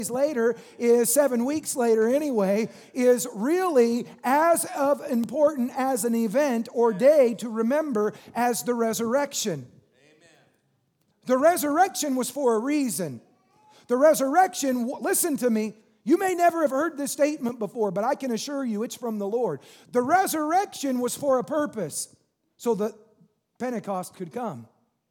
later is 7 weeks later anyway, is really as of important as an event or day to remember as the resurrection. The resurrection was for a reason. The resurrection, listen to me, you may never have heard this statement before, but I can assure you it's from the Lord. The resurrection was for a purpose, so that Pentecost could come.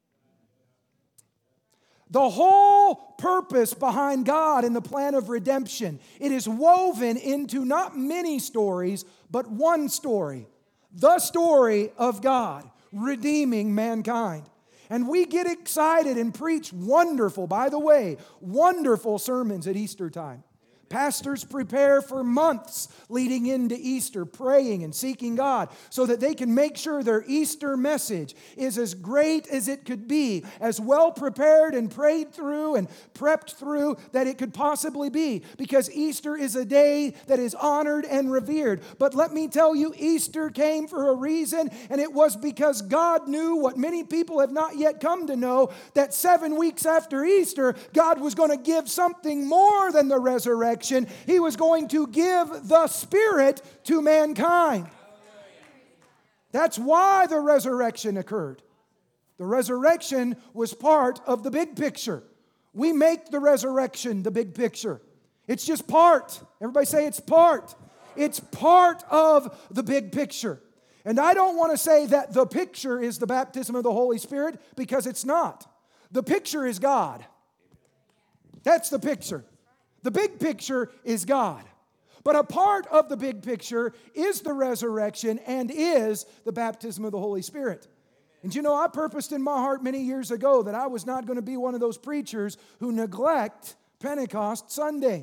The whole purpose behind God and the plan of redemption, it is woven into not many stories, but one story. The story of God redeeming mankind. And we get excited and preach wonderful, by the way, wonderful sermons at Easter time. Pastors prepare for months leading into Easter, praying and seeking God so that they can make sure their Easter message is as great as it could be, as well prepared and prayed through and prepped through that it could possibly be, because Easter is a day that is honored and revered. But let me tell you, Easter came for a reason, and it was because God knew what many people have not yet come to know, that 7 weeks after Easter, God was going to give something more than the resurrection. He was going to give the Spirit to mankind. That's why the resurrection occurred. The resurrection was part of the big picture. We make the resurrection the big picture. It's just part. Everybody say it's part. It's part of the big picture. And I don't want to say that the picture is the baptism of the Holy Spirit, because it's not. The picture is God. That's the picture. The big picture is God. But a part of the big picture is the resurrection and is the baptism of the Holy Spirit. And you know, I purposed in my heart many years ago that I was not going to be one of those preachers who neglect Pentecost Sunday.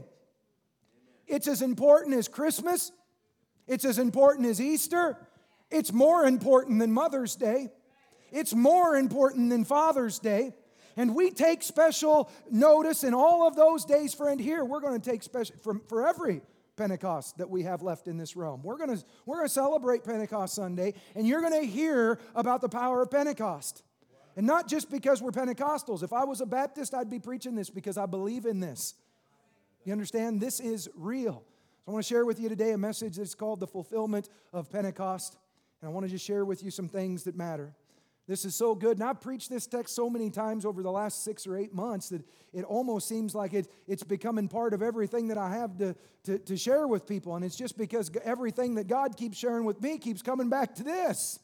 It's as important as Christmas. It's as important as Easter. It's more important than Mother's Day. It's more important than Father's Day. And we take special notice in all of those days, friend. Here, we're going to take special for every Pentecost that we have left in this realm. We're going to celebrate Pentecost Sunday, and you're going to hear about the power of Pentecost. And not just because we're Pentecostals. If I was a Baptist, I'd be preaching this because I believe in this. You understand? This is real. So I want to share with you today a message that's called the fulfillment of Pentecost. And I want to just share with you some things that matter. This is so good. And I've preached this text so many times over the last 6 or 8 months that it almost seems like it's becoming part of everything that I have to share with people. And it's just because everything that God keeps sharing with me keeps coming back to this.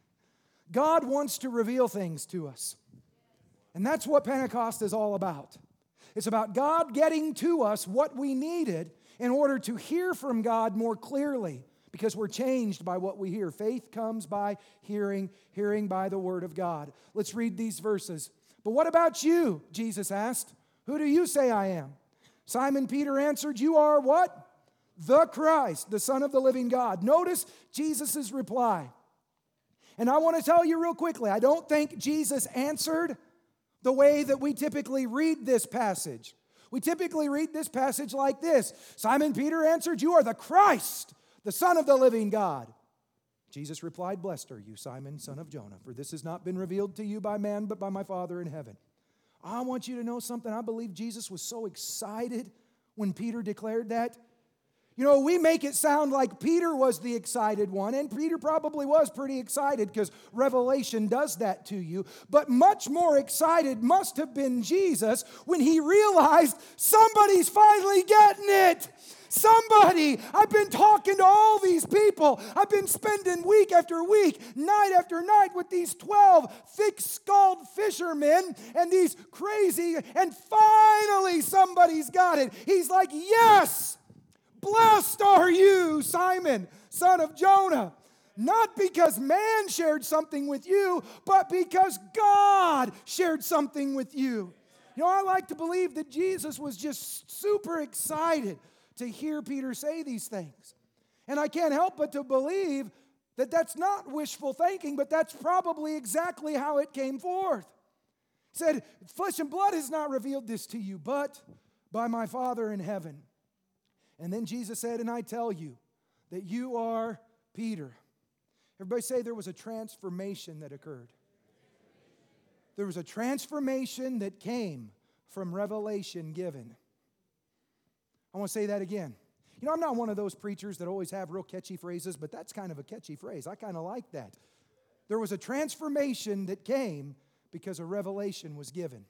God wants to reveal things to us. And that's what Pentecost is all about. It's about God getting to us what we needed in order to hear from God more clearly. Because we're changed by what we hear. Faith comes by hearing, hearing by the word of God. Let's read these verses. But what about you? Jesus asked. Who do you say I am? Simon Peter answered, you are what? The Christ, the Son of the living God. Notice Jesus' reply. And I want to tell you real quickly, I don't think Jesus answered the way that we typically read this passage. We typically read this passage like this. Simon Peter answered, you are the Christ, the Son of the living God. Jesus replied, blessed are you, Simon, son of Jonah, for this has not been revealed to you by man, but by my Father in heaven. I want you to know something. I believe Jesus was so excited when Peter declared that. You know, we make it sound like Peter was the excited one, and Peter probably was pretty excited because Revelation does that to you. But much more excited must have been Jesus when he realized somebody's finally getting it. Somebody, I've been talking to all these people. I've been spending week after week, night after night with these 12 thick-skulled fishermen and these crazy, and finally somebody's got it. He's like, yes, blessed are you, Simon, son of Jonah. Not because man shared something with you, but because God shared something with you. You know, I like to believe that Jesus was just super excited to hear Peter say these things. And I can't help but to believe that that's not wishful thinking, but that's probably exactly how it came forth. He said, flesh and blood has not revealed this to you, but by my Father in heaven. And then Jesus said, and I tell you that you are Peter. Everybody say there was a transformation that occurred. There was a transformation that came from revelation given. I want to say that again. You know, I'm not one of those preachers that always have real catchy phrases, but that's kind of a catchy phrase. I kind of like that. There was a transformation that came because a revelation was given.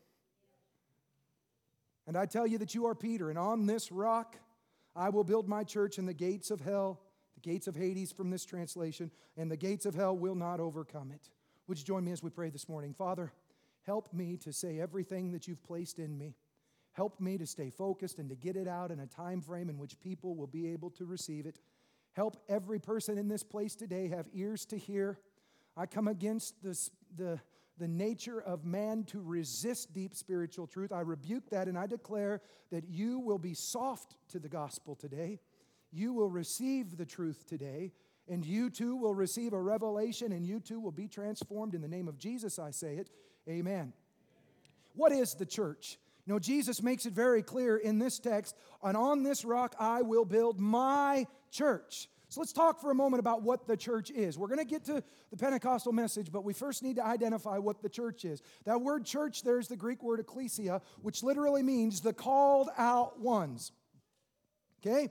And I tell you that you are Peter, and on this rock I will build my church, and the gates of hell, the gates of Hades from this translation, and the gates of hell will not overcome it. Would you join me as we pray this morning? Father, help me to say everything that you've placed in me. Help me to stay focused and to get it out in a time frame in which people will be able to receive it. Help every person in this place today have ears to hear. I come against the nature of man to resist deep spiritual truth. I rebuke that, and I declare that you will be soft to the gospel today. You will receive the truth today, and you too will receive a revelation, and you too will be transformed. In the name of Jesus, I say it. Amen. What is the church? You know, Jesus makes it very clear in this text, and on this rock I will build my church. So let's talk for a moment about what the church is. We're going to get to the Pentecostal message, but we first need to identify what the church is. That word church, there's the Greek word ecclesia, which literally means the called out ones. Okay?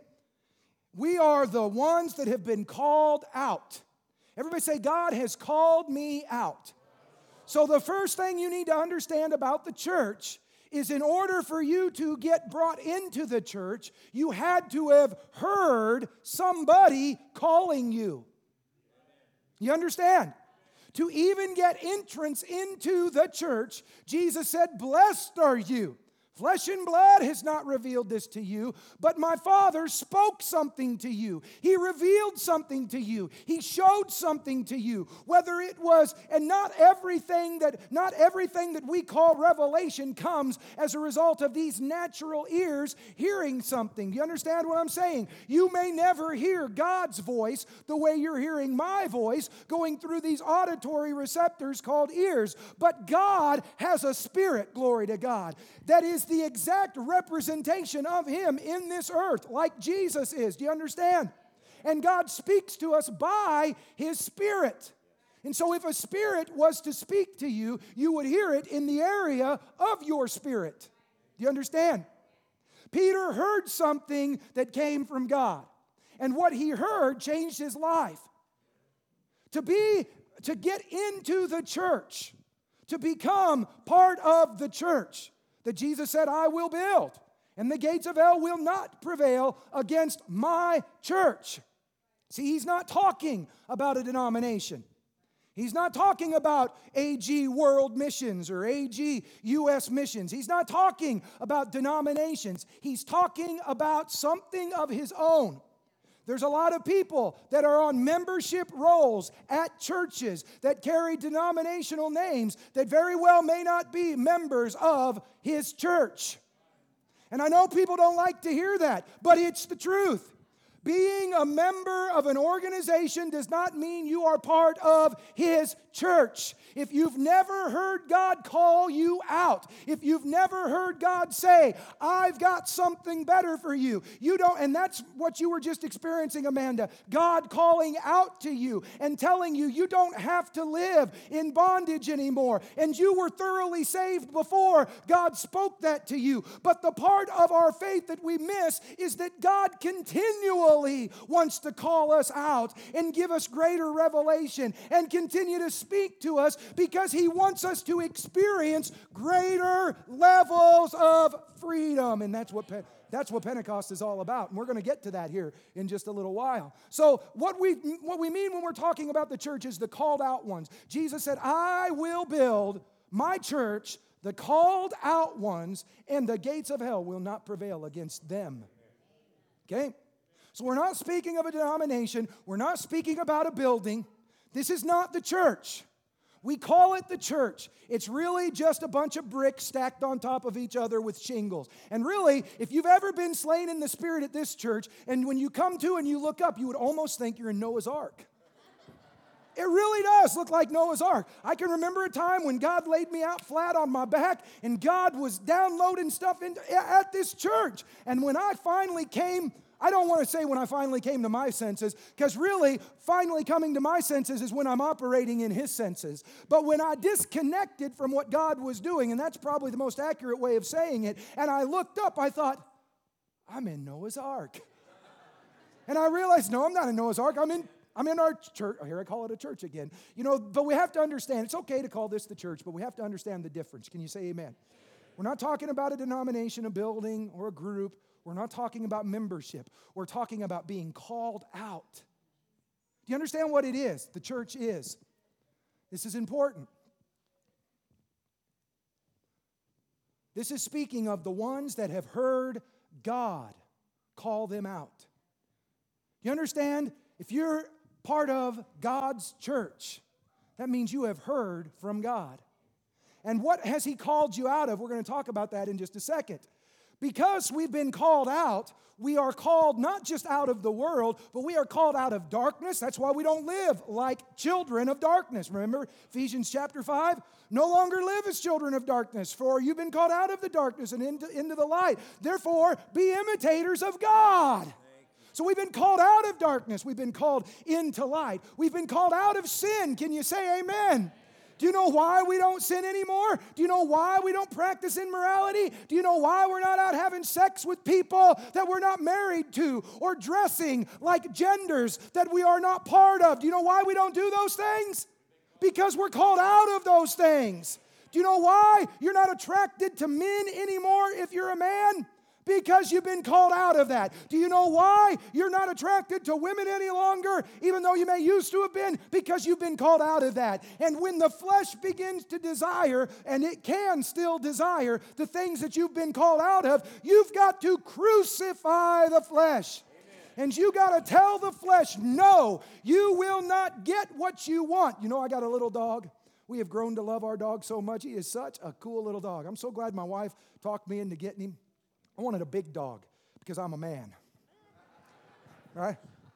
We are the ones that have been called out. Everybody say, God has called me out. So the first thing you need to understand about the church is in order for you to get brought into the church, you had to have heard somebody calling you. You understand? To even get entrance into the church, Jesus said, "Blessed are you. Flesh and blood has not revealed this to you, but my Father spoke something to you. He revealed something to you. He showed something to you. Whether it was, and not everything that we call revelation comes as a result of these natural ears hearing something. Do you understand what I'm saying? You may never hear God's voice the way you're hearing my voice going through these auditory receptors called ears. But God has a spirit, glory to God, that is the exact representation of Him in this earth, like Jesus is. Do you understand? And God speaks to us by His Spirit. And so if a spirit was to speak to you, you would hear it in the area of your spirit. Do you understand? Peter heard something that came from God. And what he heard changed his life. To get into the church, to become part of the church, that Jesus said, I will build, and the gates of hell will not prevail against my church. See, he's not talking about a denomination. He's not talking about AG World Missions or AG U.S. Missions. He's not talking about denominations. He's talking about something of his own. There's a lot of people that are on membership rolls at churches that carry denominational names that very well may not be members of his church. And I know people don't like to hear that, but it's the truth. Being a member of an organization does not mean you are part of His church. If you've never heard God call you out, if you've never heard God say, I've got something better for you, you don't, and that's what you were just experiencing, Amanda. God calling out to you and telling you you don't have to live in bondage anymore. And you were thoroughly saved before God spoke that to you. But the part of our faith that we miss is that God continually wants to call us out and give us greater revelation and continue to speak to us because He wants us to experience greater levels of freedom. And that's what Pentecost is all about. And we're going to get to that here in just a little while. So what we mean when we're talking about the church is the called out ones. Jesus said, I will build my church, the called out ones, and the gates of hell will not prevail against them. Okay? So we're not speaking of a denomination. We're not speaking about a building. This is not the church. We call it the church. It's really just a bunch of bricks stacked on top of each other with shingles. And really, if you've ever been slain in the Spirit at this church, and when you come to and you look up, you would almost think you're in Noah's Ark. It really does look like Noah's Ark. I can remember a time when God laid me out flat on my back, and God was downloading stuff at this church. And when I finally came, I don't want to say when I finally came to my senses, because really, finally coming to my senses is when I'm operating in His senses. But when I disconnected from what God was doing, and that's probably the most accurate way of saying it, and I looked up, I thought, I'm in Noah's Ark. And I realized, no, I'm not in Noah's Ark. I'm in our church. Here I call it a church again. But we have to understand, it's okay to call this the church, but we have to understand the difference. Can you say amen? We're not talking about a denomination, a building, or a group. We're not talking about membership. We're talking about being called out. Do you understand what it is? The church is. This is important. This is speaking of the ones that have heard God call them out. You understand? If you're part of God's church, that means you have heard from God. And what has He called you out of? We're going to talk about that in just a second. Because we've been called out, we are called not just out of the world, but we are called out of darkness. That's why we don't live like children of darkness. Remember Ephesians chapter 5? No longer live as children of darkness, for you've been called out of the darkness and into the light. Therefore, be imitators of God. So we've been called out of darkness. We've been called into light. We've been called out of sin. Can you say amen? Do you know why we don't sin anymore? Do you know why we don't practice immorality? Do you know why we're not out having sex with people that we're not married to or dressing like genders that we are not part of? Do you know why we don't do those things? Because we're called out of those things. Do you know why you're not attracted to men anymore if you're a man? Because you've been called out of that. Do you know why you're not attracted to women any longer, even though you may used to have been? Because you've been called out of that. And when the flesh begins to desire, and it can still desire, the things that you've been called out of, you've got to crucify the flesh. Amen. And you got to tell the flesh, no, you will not get what you want. You know, I got a little dog. We have grown to love our dog so much. He is such a cool little dog. I'm so glad my wife talked me into getting him. I wanted a big dog because I'm a man, right?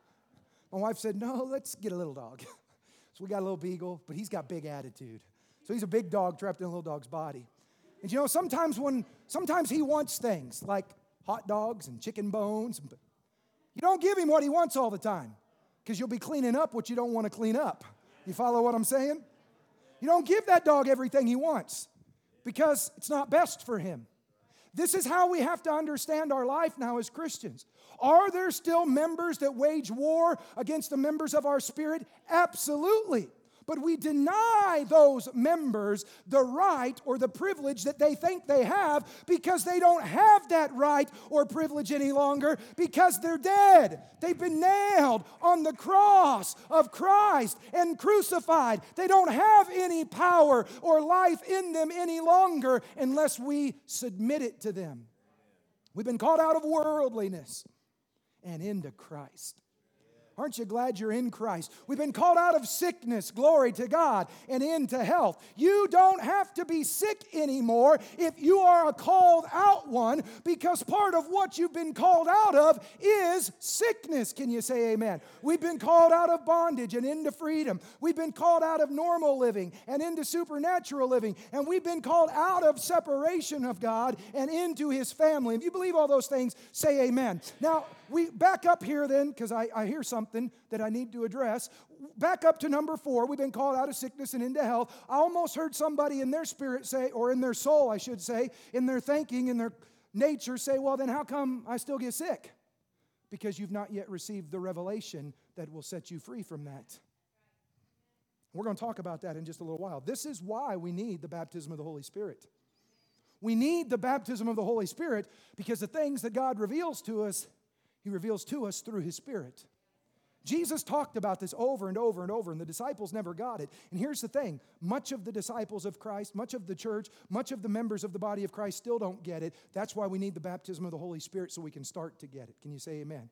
My wife said, no, let's get a little dog. So we got a little beagle, but he's got big attitude. So he's a big dog trapped in a little dog's body. And you know, sometimes he wants things like hot dogs and chicken bones. You don't give him what he wants all the time because you'll be cleaning up what you don't want to clean up. You follow what I'm saying? You don't give that dog everything he wants because it's not best for him. This is how we have to understand our life now as Christians. Are there still members that wage war against the members of our spirit? Absolutely. But we deny those members the right or the privilege that they think they have because they don't have that right or privilege any longer because they're dead. They've been nailed on the cross of Christ and crucified. They don't have any power or life in them any longer unless we submit it to them. We've been called out of worldliness and into Christ. Aren't you glad you're in Christ? We've been called out of sickness, glory to God, and into health. You don't have to be sick anymore if you are a called out one, because part of what you've been called out of is sickness. Can you say amen? We've been called out of bondage and into freedom. We've been called out of normal living and into supernatural living. And we've been called out of separation of God and into His family. If you believe all those things, say amen. Now, we back up here then, because I hear something that I need to address. Back up to number 4. We've been called out of sickness and into health. I almost heard somebody in their spirit say, or in their soul, I should say, in their thinking, in their nature say, well, then how come I still get sick? Because you've not yet received the revelation that will set you free from that. We're going to talk about that in just a little while. This is why we need the baptism of the Holy Spirit. We need the baptism of the Holy Spirit because the things that God reveals to us, He reveals to us through His Spirit. Jesus talked about this over and over and over, and the disciples never got it. And here's the thing. Much of the disciples of Christ, much of the church, much of the members of the body of Christ still don't get it. That's why we need the baptism of the Holy Spirit so we can start to get it. Can you say amen?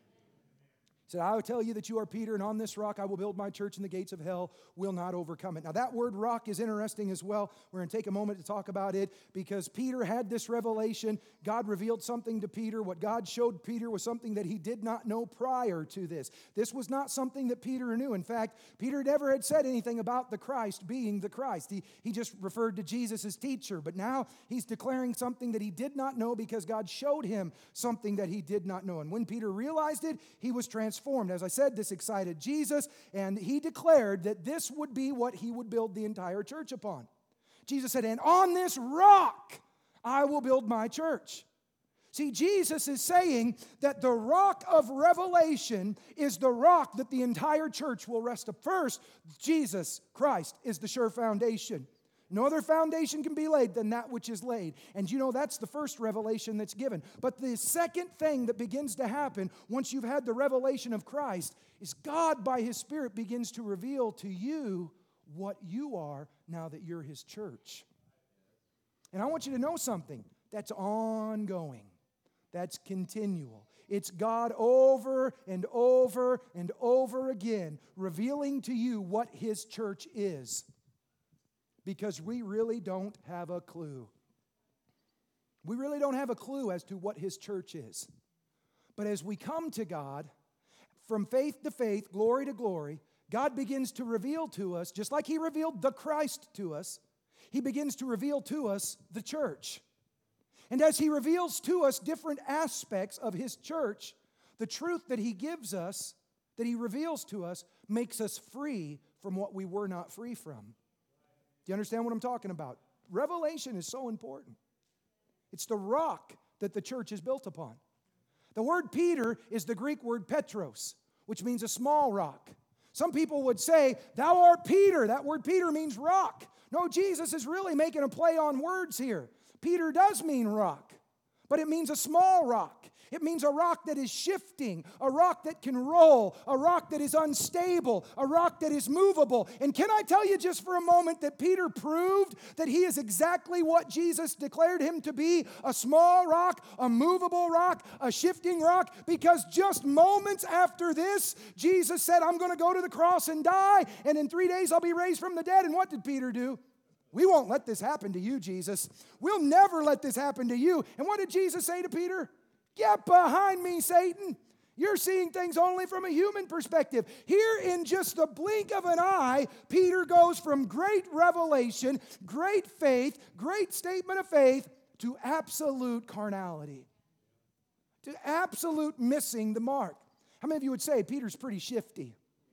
He said, I will tell you that you are Peter, and on this rock I will build my church, and the gates of hell will not overcome it. Now, that word rock is interesting as well. We're going to take a moment to talk about it because Peter had this revelation. God revealed something to Peter. What God showed Peter was something that he did not know prior to this. This was not something that Peter knew. In fact, Peter never had said anything about the Christ being the Christ. He just referred to Jesus as teacher. But now he's declaring something that he did not know because God showed him something that he did not know. And when Peter realized it, he was transformed. As I said, this excited Jesus, and he declared that this would be what he would build the entire church upon. Jesus said, and on this rock I will build my church. See, Jesus is saying that the rock of revelation is the rock that the entire church will rest upon. First, Jesus Christ is the sure foundation. No other foundation can be laid than that which is laid. And you know, that's the first revelation that's given. But the second thing that begins to happen once you've had the revelation of Christ is God, by His Spirit, begins to reveal to you what you are now that you're His church. And I want you to know something. That's ongoing. That's continual. It's God over and over and over again revealing to you what His church is. Because we really don't have a clue. We really don't have a clue as to what His church is. But as we come to God, from faith to faith, glory to glory, God begins to reveal to us, just like He revealed the Christ to us, He begins to reveal to us the church. And as He reveals to us different aspects of His church, the truth that He gives us, that He reveals to us, makes us free from what we were not free from. Do you understand what I'm talking about? Revelation is so important. It's the rock that the church is built upon. The word Peter is the Greek word Petros, which means a small rock. Some people would say, "Thou art Peter." That word Peter means rock. No, Jesus is really making a play on words here. Peter does mean rock, but it means a small rock. It means a rock that is shifting, a rock that can roll, a rock that is unstable, a rock that is movable. And can I tell you just for a moment that Peter proved that he is exactly what Jesus declared him to be, a small rock, a movable rock, a shifting rock, because just moments after this, Jesus said, "I'm going to go to the cross and die, and in 3 days I'll be raised from the dead." And what did Peter do? "We won't let this happen to you, Jesus. We'll never let this happen to you." And what did Jesus say to Peter? "Get behind me, Satan. You're seeing things only from a human perspective." Here in just the blink of an eye, Peter goes from great revelation, great faith, great statement of faith, to absolute carnality, to absolute missing the mark. How many of you would say Peter's pretty shifty?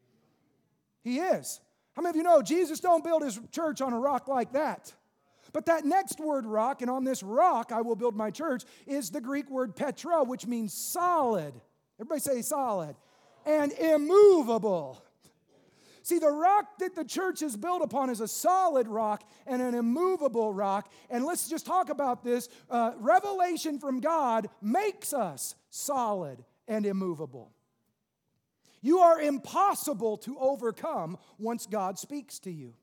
He is. How many of you know Jesus don't build His church on a rock like that? But that next word, rock, and on this rock I will build my church, is the Greek word Petra, which means solid. Everybody say solid. And immovable. See, the rock that the church is built upon is a solid rock and an immovable rock. And let's just talk about this. Revelation from God makes us solid and immovable. You are impossible to overcome once God speaks to you.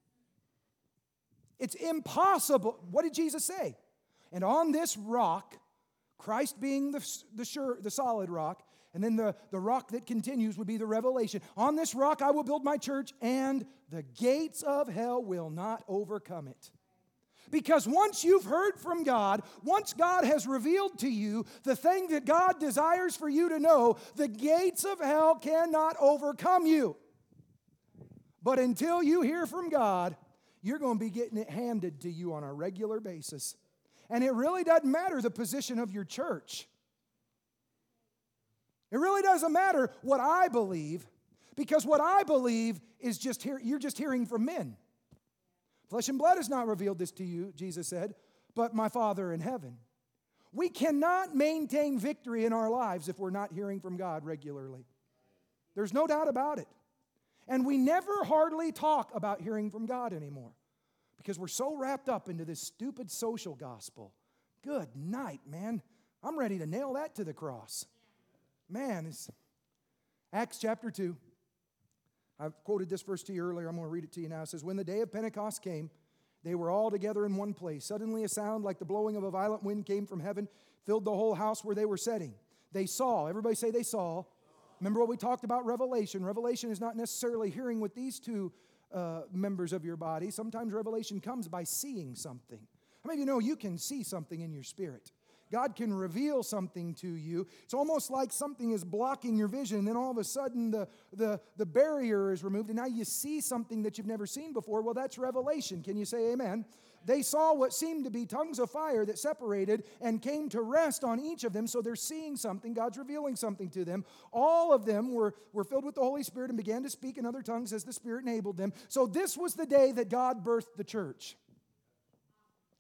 It's impossible. What did Jesus say? "And on this rock," Christ being the solid rock, and then the rock that continues would be the revelation. "On this rock I will build my church, and the gates of hell will not overcome it." Because once you've heard from God, once God has revealed to you the thing that God desires for you to know, the gates of hell cannot overcome you. But until you hear from God, you're going to be getting it handed to you on a regular basis. And it really doesn't matter the position of your church. It really doesn't matter what I believe, because what I believe is you're just hearing from men. "Flesh and blood has not revealed this to you," Jesus said, "but my Father in heaven." We cannot maintain victory in our lives if we're not hearing from God regularly. There's no doubt about it. And we never hardly talk about hearing from God anymore because we're so wrapped up into this stupid social gospel. Good night, man. I'm ready to nail that to the cross. Man, it's Acts chapter 2. I've quoted this verse to you earlier. I'm going to read it to you now. It says, "When the day of Pentecost came, they were all together in one place. Suddenly a sound like the blowing of a violent wind came from heaven, filled the whole house where they were sitting. They saw," everybody say they saw. Remember what we talked about revelation. Revelation is not necessarily hearing with these two members of your body. Sometimes revelation comes by seeing something. How many of you know you can see something in your spirit? God can reveal something to you. It's almost like something is blocking your vision, and then all of a sudden the barrier is removed, and now you see something that you've never seen before. Well, that's revelation. Can you say amen? They saw what seemed to be tongues of fire that separated and came to rest on each of them. So they're seeing something. God's revealing something to them. All of them were filled with the Holy Spirit and began to speak in other tongues as the Spirit enabled them. So this was the day that God birthed the church.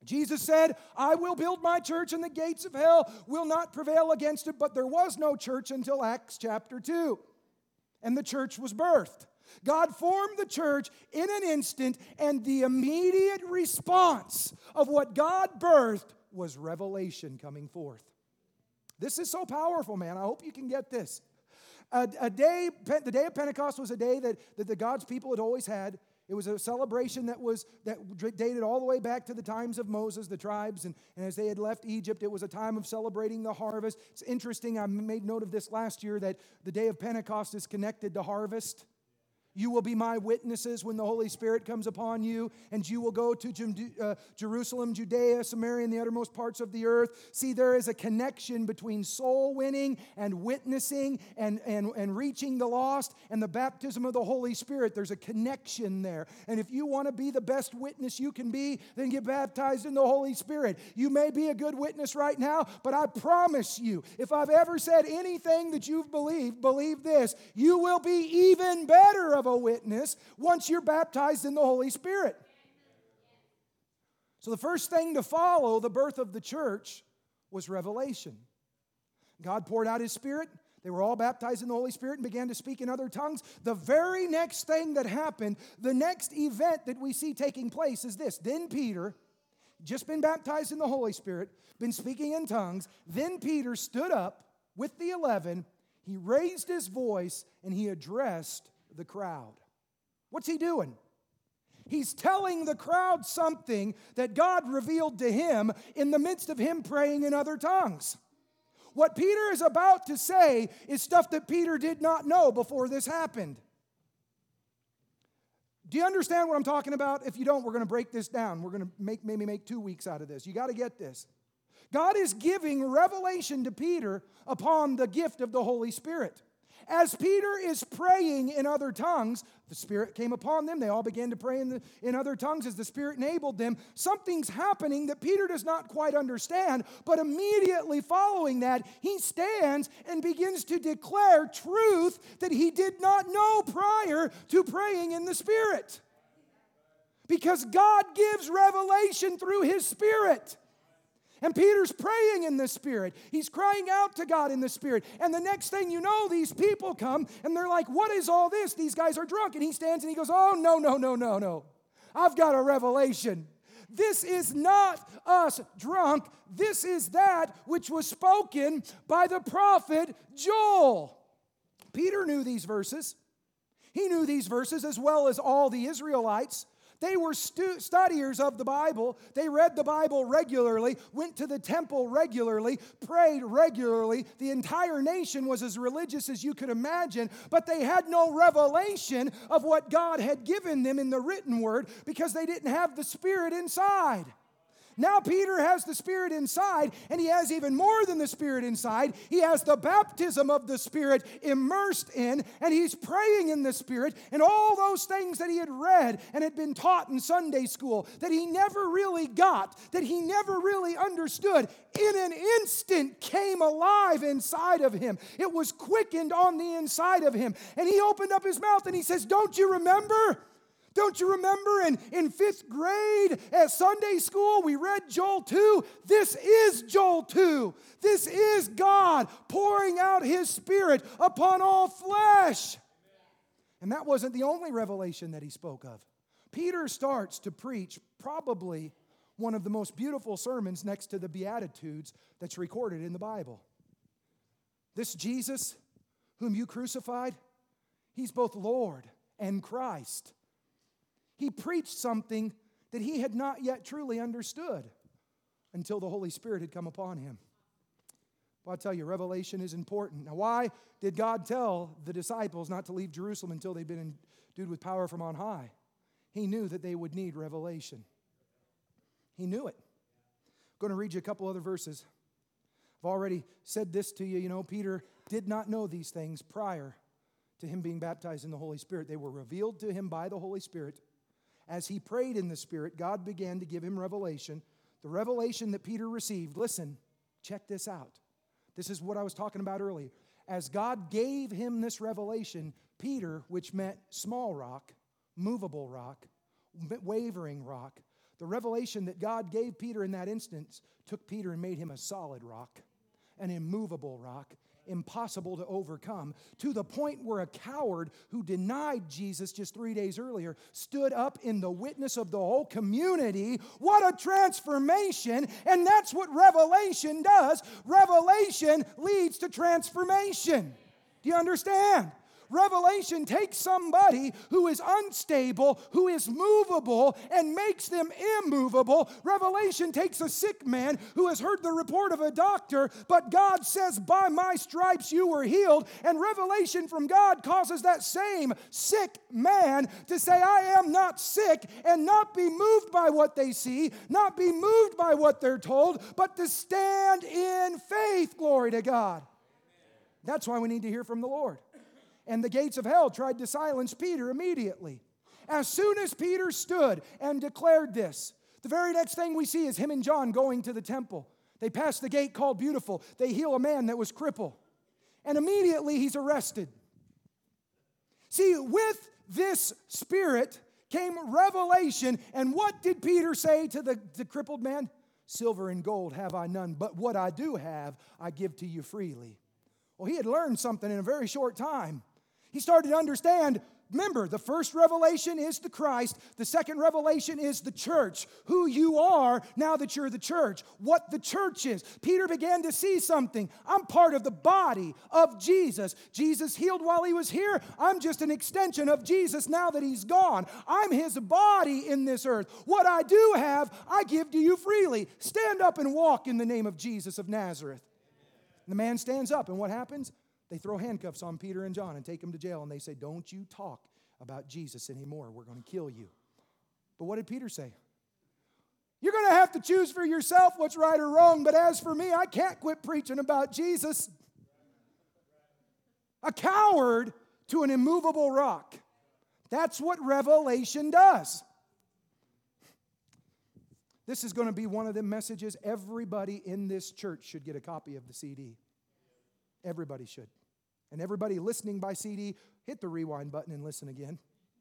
Jesus said, I will build my church and the gates of hell will not prevail against it. But there was no church until Acts chapter 2. And the church was birthed. God formed the church in an instant, and the immediate response of what God birthed was revelation coming forth. This is so powerful, man. I hope you can get this. The day of Pentecost was a day that the God's people had always had. It was a celebration that dated all the way back to the times of Moses, the tribes, and as they had left Egypt, it was a time of celebrating the harvest. It's interesting, I made note of this last year, that the day of Pentecost is connected to harvest. You will be my witnesses when the Holy Spirit comes upon you, and you will go to Jerusalem, Judea, Samaria, and the uttermost parts of the earth. See, there is a connection between soul winning and witnessing and reaching the lost and the baptism of the Holy Spirit. There's a connection there. And if you want to be the best witness you can be, then get baptized in the Holy Spirit. You may be a good witness right now, but I promise you, if I've ever said anything that you've believe this, you will be even better of a witness once you're baptized in the Holy Spirit. So the first thing to follow the birth of the church was revelation. God poured out His Spirit. They were all baptized in the Holy Spirit and began to speak in other tongues. The very next thing that happened, the next event that we see taking place is this. Then Peter, just been baptized in the Holy Spirit, been speaking in tongues. Then Peter stood up with the 11. He raised his voice and he addressed the crowd. What's he doing? He's telling the crowd something that God revealed to him in the midst of him praying in other tongues. What Peter is about to say is stuff that Peter did not know before this happened. Do you understand what I'm talking about? If you don't, we're going to break this down. We're going to maybe make 2 weeks out of this. You got to get this. God is giving revelation to Peter upon the gift of the Holy Spirit. As Peter is praying in other tongues, the Spirit came upon them. They all began to pray in other tongues as the Spirit enabled them. Something's happening that Peter does not quite understand, but immediately following that, he stands and begins to declare truth that he did not know prior to praying in the Spirit. Because God gives revelation through His Spirit. And Peter's praying in the Spirit. He's crying out to God in the Spirit. And the next thing you know, these people come and they're like, what is all this? These guys are drunk. And he stands and he goes, oh, no. I've got a revelation. This is not us drunk. This is that which was spoken by the prophet Joel. Peter knew these verses. He knew these verses as well as all the Israelites. They were studiers of the Bible. They read the Bible regularly, went to the temple regularly, prayed regularly. The entire nation was as religious as you could imagine, but they had no revelation of what God had given them in the written word because they didn't have the Spirit inside. Now Peter has the Spirit inside, and he has even more than the Spirit inside. He has the baptism of the Spirit immersed in, and he's praying in the Spirit, and all those things that he had read and had been taught in Sunday school that he never really got, that he never really understood, in an instant came alive inside of him. It was quickened on the inside of him, and he opened up his mouth and he says, don't you remember? Don't you remember in 5th grade at Sunday school, we read Joel 2? This is Joel 2. This is God pouring out His Spirit upon all flesh. And that wasn't the only revelation that he spoke of. Peter starts to preach probably one of the most beautiful sermons next to the Beatitudes that's recorded in the Bible. This Jesus, whom you crucified, He's both Lord and Christ. He preached something that he had not yet truly understood until the Holy Spirit had come upon him. Well, I'll tell you, revelation is important. Now, why did God tell the disciples not to leave Jerusalem until they'd been endued with power from on high? He knew that they would need revelation. He knew it. I'm going to read you a couple other verses. I've already said this to you. You know, Peter did not know these things prior to him being baptized in the Holy Spirit. They were revealed to him by the Holy Spirit. As he prayed in the Spirit, God began to give him revelation. The revelation that Peter received, listen, check this out. This is what I was talking about earlier. As God gave him this revelation, Peter, which meant small rock, movable rock, wavering rock, The revelation that God gave Peter in that instance took Peter and made him a solid rock, an immovable rock, impossible to overcome, to the point where a coward who denied Jesus just 3 days earlier stood up in the witness of the whole community. What a transformation! And that's what revelation does. Revelation leads to transformation. Do you understand? Revelation takes somebody who is unstable, who is movable, and makes them immovable. Revelation takes a sick man who has heard the report of a doctor, but God says, by my stripes you were healed. And revelation from God causes that same sick man to say, I am not sick, and not be moved by what they see, not be moved by what they're told, but to stand in faith. Glory to God. That's why we need to hear from the Lord. And the gates of hell tried to silence Peter immediately. As soon as Peter stood and declared this, the very next thing we see is him and John going to the temple. They pass the gate called Beautiful. They heal a man that was crippled. And immediately he's arrested. See, with this spirit came revelation. And what did Peter say to the crippled man? Silver and gold have I none, but what I do have, I give to you freely. Well, he had learned something in a very short time. He started to understand, remember, the first revelation is the Christ. The second revelation is the church. Who you are now that you're the church. What the church is. Peter began to see something. I'm part of the body of Jesus. Jesus healed while he was here. I'm just an extension of Jesus now that he's gone. I'm his body in this earth. What I do have, I give to you freely. Stand up and walk in the name of Jesus of Nazareth. And the man stands up, and what happens? They throw handcuffs on Peter and John and take them to jail, and they say, don't you talk about Jesus anymore. We're going to kill you. But what did Peter say? You're going to have to choose for yourself what's right or wrong, but as for me, I can't quit preaching about Jesus. A coward to an immovable rock. That's what revelation does. This is going to be one of the messages everybody in this church should get a copy of the CD. Everybody should. And everybody listening by CD, hit the rewind button and listen again.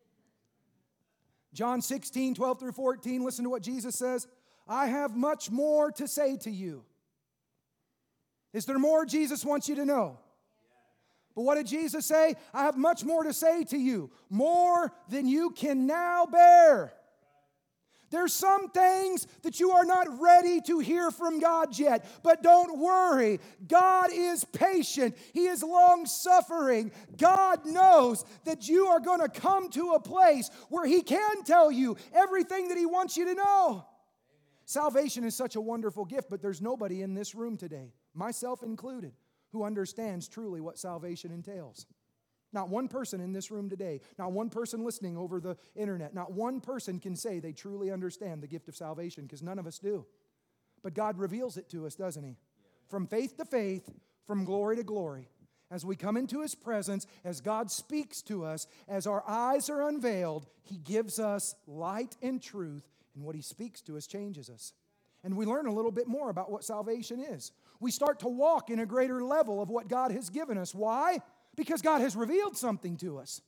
John 16, 12 through 14, listen to what Jesus says. I have much more to say to you. Is there more Jesus wants you to know? But what did Jesus say? I have much more to say to you. More than you can now bear. There's some things that you are not ready to hear from God yet. But don't worry. God is patient. He is long-suffering. God knows that you are going to come to a place where He can tell you everything that He wants you to know. Amen. Salvation is such a wonderful gift, but there's nobody in this room today, myself included, who understands truly what salvation entails. Not one person in this room today, not one person listening over the internet, not one person can say they truly understand the gift of salvation, because none of us do. But God reveals it to us, doesn't He? From faith to faith, from glory to glory. As we come into His presence, as God speaks to us, as our eyes are unveiled, He gives us light and truth, and what He speaks to us changes us. And we learn a little bit more about what salvation is. We start to walk in a greater level of what God has given us. Why? Because God has revealed something to us.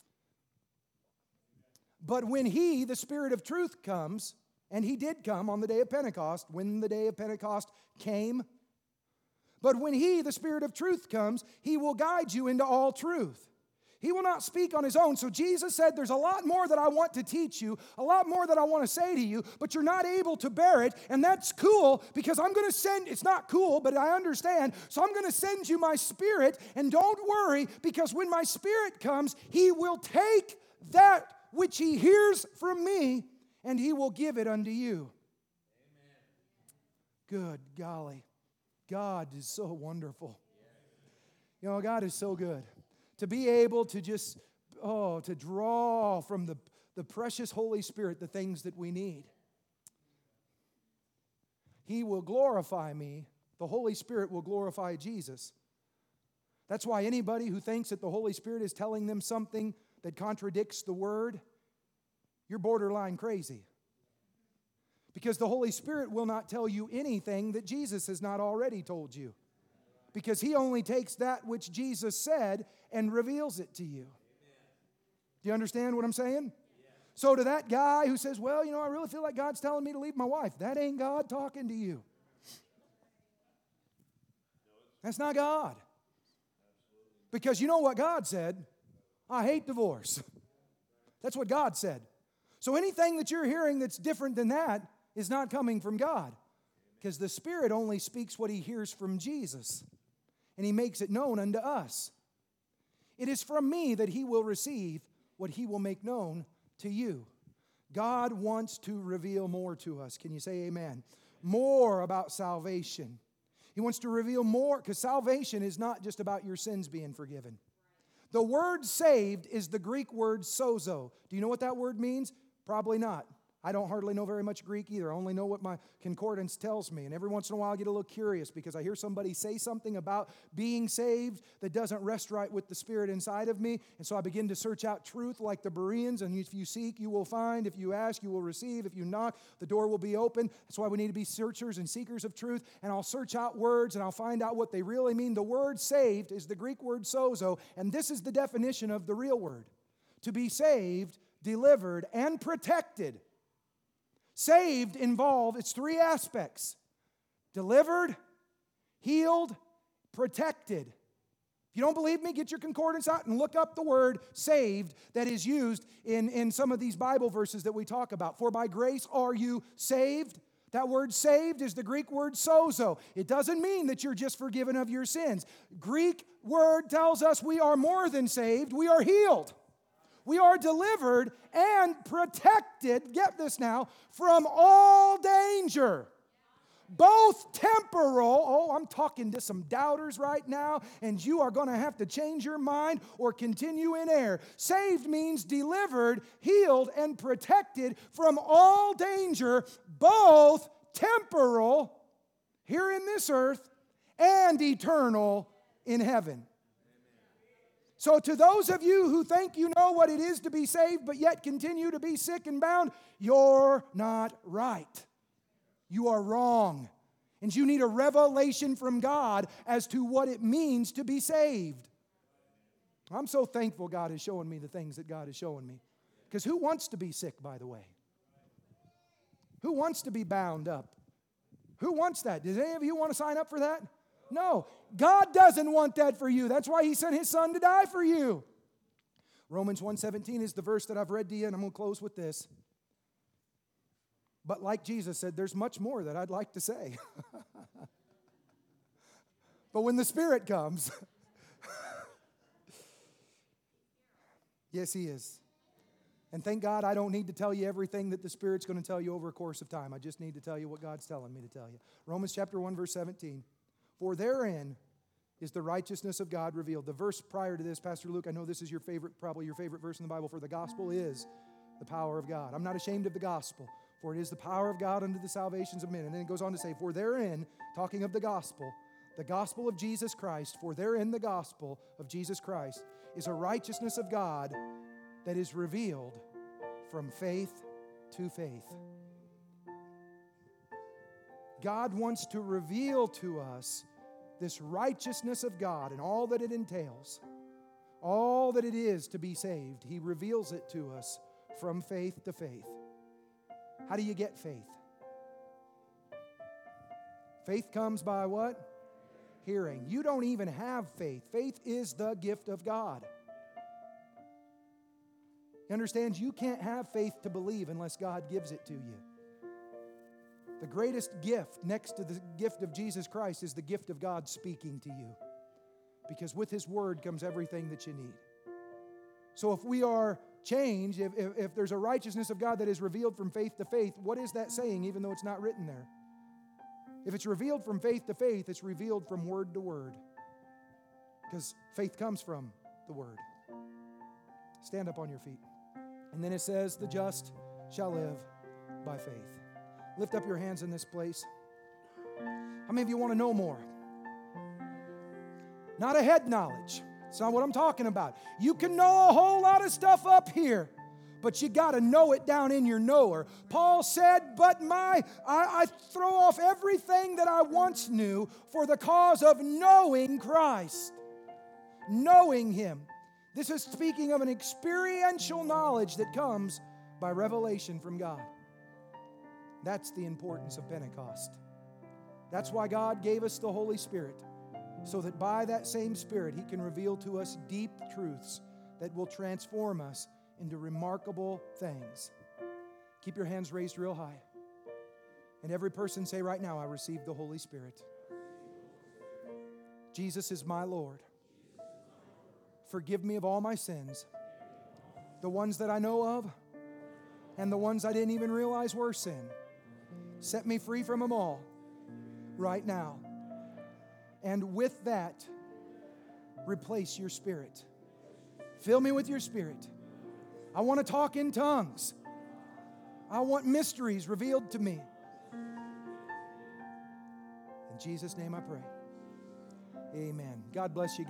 But when He, the Spirit of truth, comes, and He did come on the day of Pentecost, when the day of Pentecost came, but when He, the Spirit of truth, comes, He will guide you into all truth. He will not speak on His own. So Jesus said, there's a lot more that I want to teach you, a lot more that I want to say to you, but you're not able to bear it. And that's cool, because I'm going to send, it's not cool, but I understand. So I'm going to send you my Spirit, and don't worry, because when my Spirit comes, He will take that which He hears from me, and He will give it unto you. Amen. Good golly. God is so wonderful. You know, God is so good. To be able to just, to draw from the precious Holy Spirit the things that we need. He will glorify me. The Holy Spirit will glorify Jesus. That's why anybody who thinks that the Holy Spirit is telling them something that contradicts the Word, you're borderline crazy. Because the Holy Spirit will not tell you anything that Jesus has not already told you. Because He only takes that which Jesus said and reveals it to you. Amen. Do you understand what I'm saying? Yeah. So to that guy who says, well, I really feel like God's telling me to leave my wife, that ain't God talking to you. That's not God. Because you know what God said? I hate divorce. That's what God said. So anything that you're hearing that's different than that is not coming from God. Because the Spirit only speaks what He hears from Jesus. And He makes it known unto us. It is from me that He will receive what He will make known to you. God wants to reveal more to us. Can you say amen? More about salvation. He wants to reveal more, because salvation is not just about your sins being forgiven. The word saved is the Greek word sozo. Do you know what that word means? Probably not. I don't hardly know very much Greek either. I only know what my concordance tells me. And every once in a while I get a little curious because I hear somebody say something about being saved that doesn't rest right with the Spirit inside of me. And so I begin to search out truth like the Bereans. And if you seek, you will find. If you ask, you will receive. If you knock, the door will be open. That's why we need to be searchers and seekers of truth. And I'll search out words and I'll find out what they really mean. The word saved is the Greek word sozo. And this is the definition of the real word. To be saved, delivered, and protected. Saved it's three aspects. Delivered, healed, protected. If you don't believe me, get your concordance out and look up the word saved that is used in some of these Bible verses that we talk about. For by grace are you saved. That word saved is the Greek word sozo. It doesn't mean that you're just forgiven of your sins. Greek word tells us we are more than saved, we are healed. We are delivered and protected, get this now, from all danger. Both temporal, I'm talking to some doubters right now, and you are going to have to change your mind or continue in error. Saved means delivered, healed, and protected from all danger, both temporal, here in this earth, and eternal in heaven. So to those of you who think you know what it is to be saved but yet continue to be sick and bound, you're not right. You are wrong. And you need a revelation from God as to what it means to be saved. I'm so thankful God is showing me the things that God is showing me. Because who wants to be sick, by the way? Who wants to be bound up? Who wants that? Does any of you want to sign up for that? No, God doesn't want that for you. That's why He sent His Son to die for you. Romans 1:17 is the verse that I've read to you, and I'm going to close with this. But like Jesus said, there's much more that I'd like to say. But when the Spirit comes, yes, He is. And thank God I don't need to tell you everything that the Spirit's going to tell you over a course of time. I just need to tell you what God's telling me to tell you. Romans chapter 1, verse 17. For therein is the righteousness of God revealed. The verse prior to this, Pastor Luke, I know this is your favorite, probably your favorite verse in the Bible. For the gospel is the power of God. I'm not ashamed of the gospel, for it is the power of God unto the salvations of men. And then it goes on to say, for therein, talking of the gospel of Jesus Christ, for therein the gospel of Jesus Christ is a righteousness of God that is revealed from faith to faith. God wants to reveal to us this righteousness of God and all that it entails, all that it is to be saved. He reveals it to us from faith to faith. How do you get faith? Faith comes by what? Hearing. You don't even have faith. Faith is the gift of God. You understand? You can't have faith to believe unless God gives it to you. The greatest gift next to the gift of Jesus Christ is the gift of God speaking to you. Because with His Word comes everything that you need. So if we are changed, if there's a righteousness of God that is revealed from faith to faith, what is that saying even though it's not written there? If it's revealed from faith to faith, it's revealed from word to word. Because faith comes from the Word. Stand up on your feet. And then it says, the just shall live by faith. Lift up your hands in this place. How many of you want to know more? Not a head knowledge. That's not what I'm talking about. You can know a whole lot of stuff up here, but you got to know it down in your knower. Paul said, but I throw off everything that I once knew for the cause of knowing Christ. Knowing Him. This is speaking of an experiential knowledge that comes by revelation from God. That's the importance of Pentecost. That's why God gave us the Holy Spirit, so that by that same Spirit He can reveal to us deep truths that will transform us into remarkable things. Keep your hands raised real high. And every person say right now, I receive the Holy Spirit. Jesus is my Lord. Forgive me of all my sins, the ones that I know of and the ones I didn't even realize were sin. Set me free from them all right now. And with that, replace your spirit. Fill me with your Spirit. I want to talk in tongues. I want mysteries revealed to me. In Jesus' name I pray. Amen. God bless you guys.